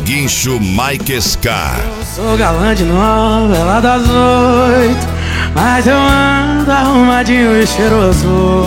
Guincho Mike Scar. Eu sou galã de novela das 8, mas eu ando arrumadinho e cheiroso.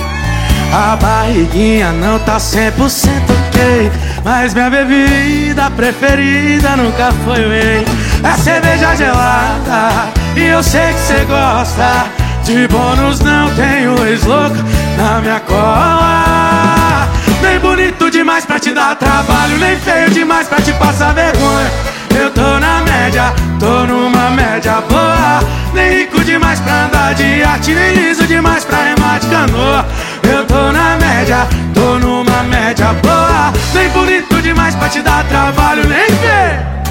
A barriguinha não tá 100% ok, mas minha bebida preferida nunca foi whey. É cerveja gelada e eu sei que cê gosta. De bônus não tenho ex-louco na minha cola. Nem bonito demais pra te dar trabalho, nem feio demais pra te passar vergonha. Eu tô na média, tô numa média boa. Nem rico demais pra andar de iate, nem liso demais pra remar de canoa. Eu tô na média, tô numa média boa. Nem bonito demais pra te dar trabalho, nem feio.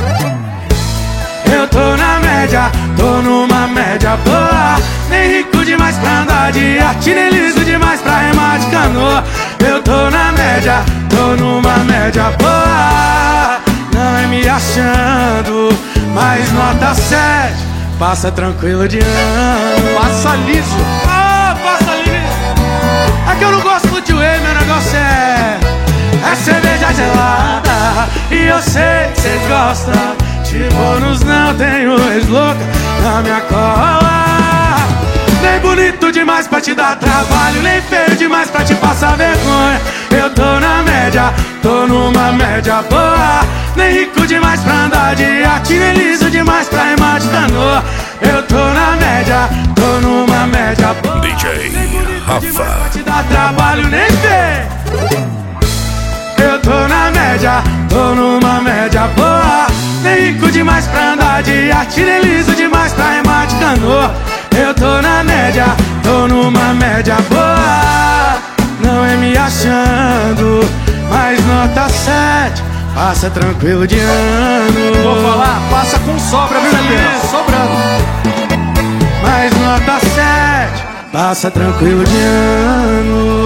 Eu tô na média, tô numa média boa. Nem rico demais pra andar de iate, nem liso demais pra remar de canoa. Eu tô na média, tô numa média boa. Não é me achando, mas nota 7. Passa tranquilo de ano. Passa liso. Ah, passa liso. É que eu não gosto de whey, meu negócio é cerveja gelada. E eu sei que cês gostam. De bônus não tenho ex-louca na minha cola. Nem bonito demais pra te dar trabalho, nem feio demais pra te passar vergonha. Eu tô na média, tô numa média boa. Nem rico demais pra andar de iate, nem liso demais pra remar de canoa. Eu tô na média, tô numa média boa. DJ nem bonito Rafa. demais pra te dar trabalho, nem feio. Eu tô na média, tô numa média boa. Nem rico demais pra andar de iate, nem liso demais pra remar de canoa. Eu tô na média, tô numa média boa. Não é me achando, mas nota 7. Passa tranquilo de ano. Vou falar, passa com sobra, viu, Juliano? Sobrando. Mas nota 7. Passa tranquilo de ano.